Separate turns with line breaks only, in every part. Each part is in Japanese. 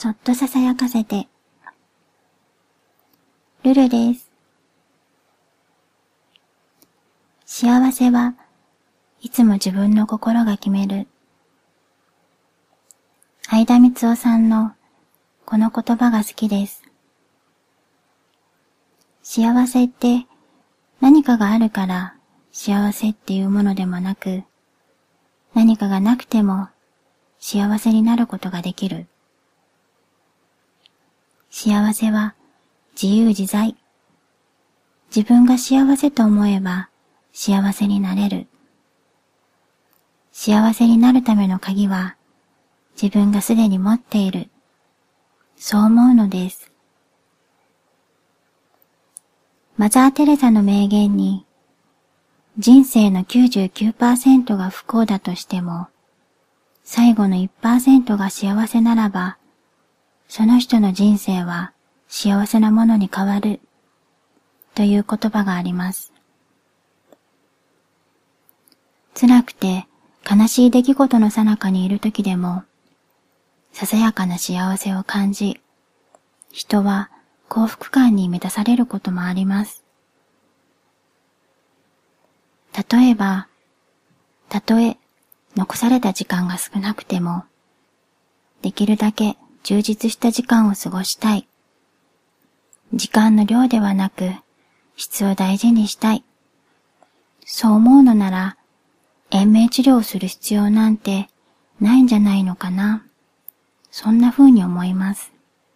そっとささやかせて。ルルです。幸せはいつも自分の心が決める。相田みつおさんのこの言葉が好きです。幸せって何かがあるから幸せっていうものでもなく、何かがなくても幸せになることができる。幸せは自由自在。自分が幸せと思えば幸せになれる。幸せになるための鍵は自分がすでに持っている。そう思うのです。マザー・テレサの名言に、人生の 99% が不幸だとしても、最後の 1% が幸せならば、その人の人生は幸せなものに変わる、という言葉があります。辛くて悲しい出来事の最中にいる時でも、ささやかな幸せを感じ、人は幸福感に満たされることもあります。例えば、たとえ残された時間が少なくても、できるだけ充実した時間を過ごしたい。時間の量ではなく、質を大事にしたい。そう思うのなら、延命治療をする必要なんてないんじゃないのかな。そんな風に思います。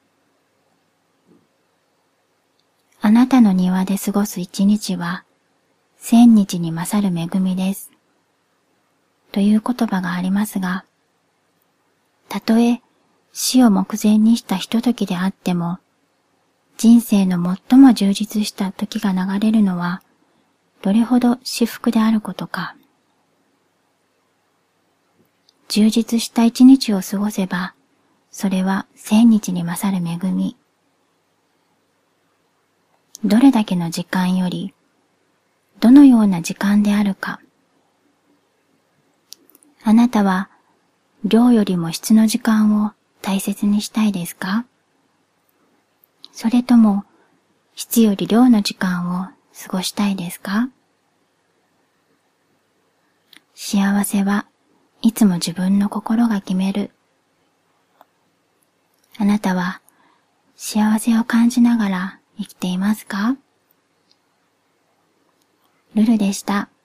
あなたの庭で過ごす一日は、千日に勝る恵みです。という言葉がありますが、たとえ死を目前にしたひとときであっても、人生の最も充実した時が流れるのは、どれほど至福であることか。充実した一日を過ごせば、それは千日に勝る恵み。どれだけの時間より、どのような時間であるか。あなたは、量よりも質の時間を大切にしたいですか？それとも、質より量の時間を過ごしたいですか？幸せはいつも自分の心が決める。あなたは幸せを感じながら生きていますか？ルルでした。